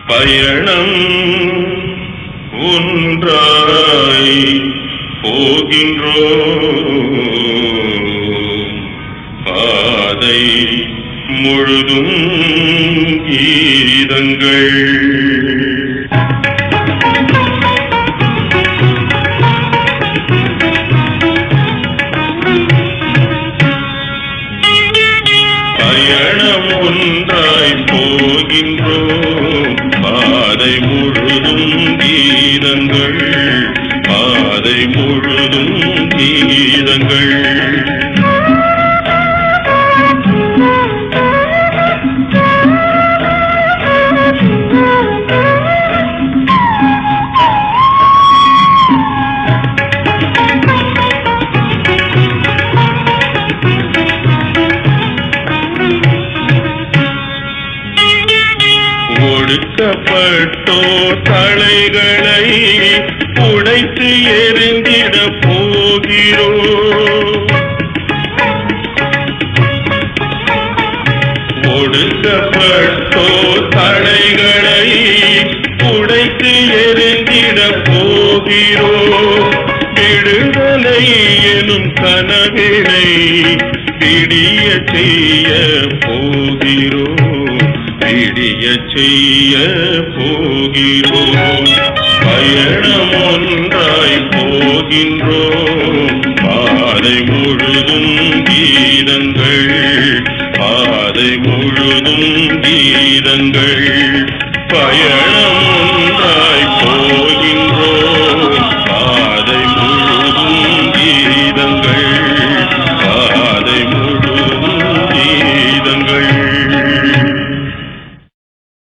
பயணம் ஒன்றாய் போகின்றோம், பாதை முழுதும் கீதங்கள். பயணம் ஒன்றாய் போகின்றோம், பாதை முழுதும் கீதங்கள், பாதை முழுதும் கீதங்கள். ஒடுக்கப்பட்டோர் தலைகளை உடைத்து எறிந்திட போகிறோம், ஒடுக்கப்பட்டோர் தலைகளை உடைத்து எறிந்திட போகிறோம். விடுதலை எனும் கனவினை விடிய செய்ய போகிறோம், விடிய செய்ய போகிறோம். பயணம் ஒன்றாய் போகின்றோம், பாதை முழுதும் கீதங்கள், பாதை முழுதும் கீதங்கள்.